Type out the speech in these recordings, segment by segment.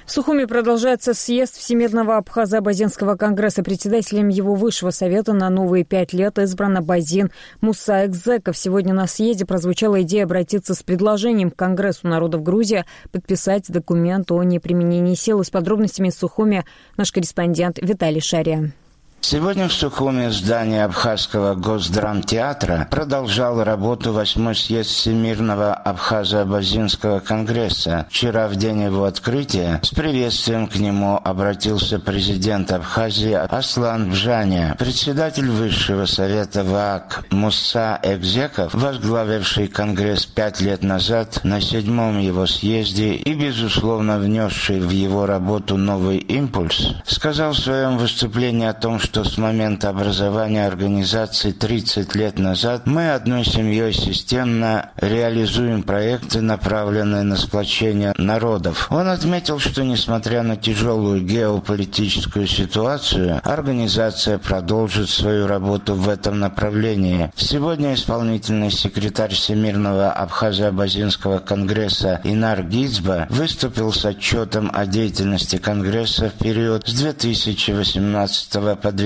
В Сухуми продолжается съезд Всемирного Абхазо-Абазинского конгресса. Председателем его высшего совета на новые 5 лет избран Абазин Муса Экзеков. Сегодня на съезде прозвучала идея обратиться с предложением к Конгрессу народов Грузии подписать документ о неприменении силы. С подробностями из Сухуми наш корреспондент Виталий Шария. Сегодня в Сухуми в здании Абхазского госдрамтеатра продолжал работу 8-й съезд Всемирного Абхазо-Абазинского конгресса. Вчера, в день его открытия, с приветствием к нему обратился президент Абхазии Аслан Бжаня. Председатель Высшего совета ВААК Муса Экзеков, возглавивший конгресс 5 лет назад на 7-м его съезде и, безусловно, внесший в его работу новый импульс, сказал в своем выступлении о том, что с момента образования организации 30 лет назад мы одной семьей системно реализуем проекты, направленные на сплочение народов. Он отметил, что несмотря на тяжелую геополитическую ситуацию, организация продолжит свою работу в этом направлении. Сегодня исполнительный секретарь Всемирного Абхазо-Абазинского конгресса Инар Гицба выступил с отчетом о деятельности конгресса в период с 2018 по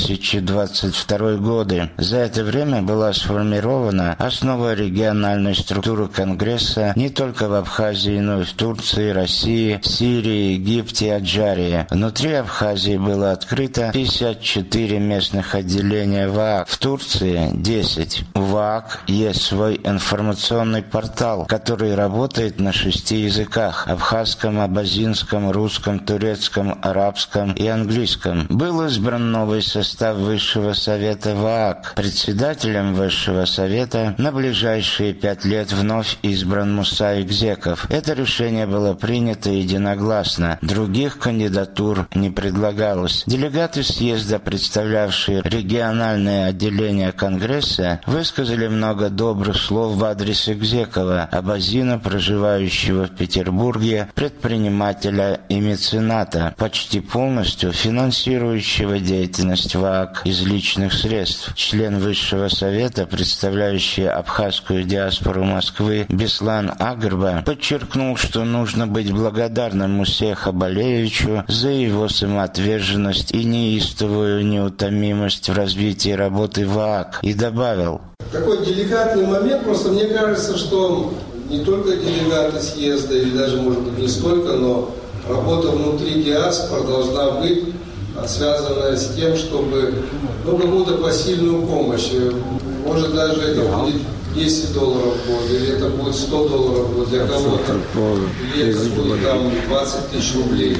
2022 годы. За это время была сформирована основа региональной структуры Конгресса не только в Абхазии, но и в Турции, России, Сирии, Египте и Аджарии. Внутри Абхазии было открыто 54 местных отделения ВААК, в Турции 10. У ВААК есть свой информационный портал, который работает на 6 языках – абхазском, абазинском, русском, турецком, арабском и английском. Был избран новый состав Высшего совета ВААК. Председателем Высшего совета на ближайшие 5 лет вновь избран Муса Экзеков. Это решение было принято единогласно. Других кандидатур не предлагалось. Делегаты съезда, представлявшие региональные отделения Конгресса, высказали много добрых слов в адрес Экзекова, абазина, проживающего в Петербурге, предпринимателя и мецената, почти полностью финансирующего деятельность ВААК из личных средств. Член Высшего совета, представляющий абхазскую диаспору Москвы, Беслан Агрба, подчеркнул, что нужно быть благодарным Мусе Хабалевичу за его самоотверженность и неистовую неутомимость в развитии работы ВААК, и добавил: такой деликатный момент, просто мне кажется, что не только делегаты съезда, или даже, может быть, не столько, но работа внутри диаспор должна быть связанная с тем, чтобы какую-то посильную помощь. Может, даже это будет $10 в год, или это будет $100 в год для кого-то, или это будет там 20 тысяч рублей.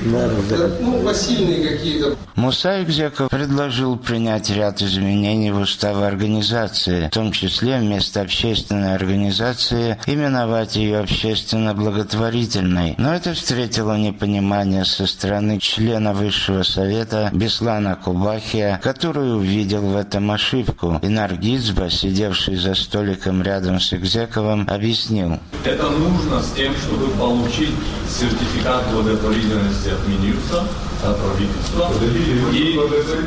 Посильные какие-то. Муса Экзеков предложил принять ряд изменений в устав организации, в том числе вместо общественной организации именовать ее общественно-благотворительной. Но это встретило непонимание со стороны члена Высшего совета Беслана Кубахия, который увидел в этом ошибку. Инар Гицба, сидевший за столиком рядом с Экзековым, объяснил: это нужно с тем, чтобы получить сертификат благотворительности от Минюста, от правительства. И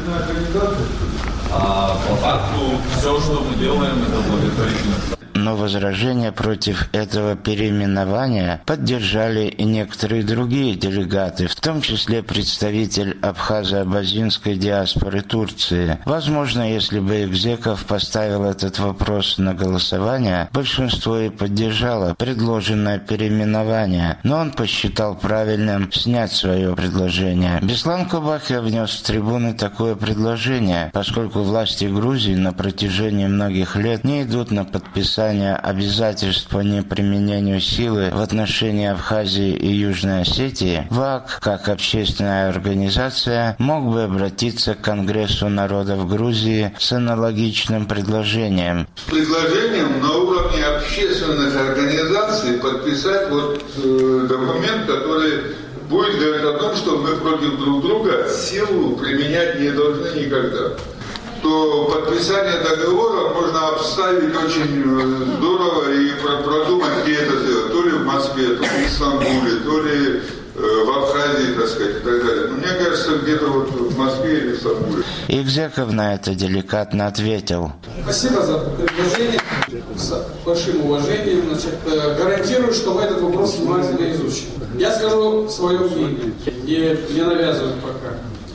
по факту все, что мы делаем, это благотворительность. Но возражения против этого переименования поддержали и некоторые другие делегаты, в том числе представитель абхазо-абазинской диаспоры Турции. Возможно, если бы Экзеков поставил этот вопрос на голосование, большинство и поддержало предложенное переименование, но он посчитал правильным снять свое предложение. Беслан Кубахия внес с трибуны такое предложение, поскольку власти Грузии на протяжении многих лет не идут на подписание обязательств по неприменению силы в отношении Абхазии и Южной Осетии, ВААК, как общественная организация, мог бы обратиться к Конгрессу народов Грузии с аналогичным предложением. Предложением на уровне общественных организаций подписать документ, который будет говорить о том, что мы против друг друга силу применять не должны никогда. То подписание договора можно обставить очень здорово и продумать, где это сделать. То ли в Москве, то ли в Стамбуле, то ли в Абхазии, так сказать, и так далее. Но мне кажется, где-то в Москве или в Стамбуле. Экзеков на это деликатно ответил: спасибо за предложение. с большим уважением, гарантирую, что мы этот вопрос внимательно изучим. Я скажу свое мнение, и не навязываю пока.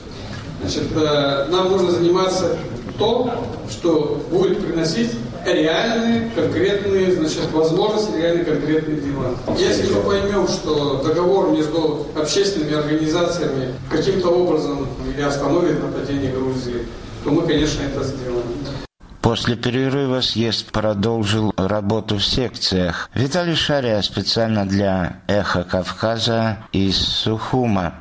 Нам нужно заниматься то, что будет приносить реальные, конкретные, возможности, реальные, конкретные дела. Если мы поймем, что договор между общественными организациями каким-то образом остановит нападение Грузии, то мы, конечно, это сделаем. После перерыва съезд продолжил работу в секциях. Виталий Шария специально для «Эхо Кавказа» из Сухума.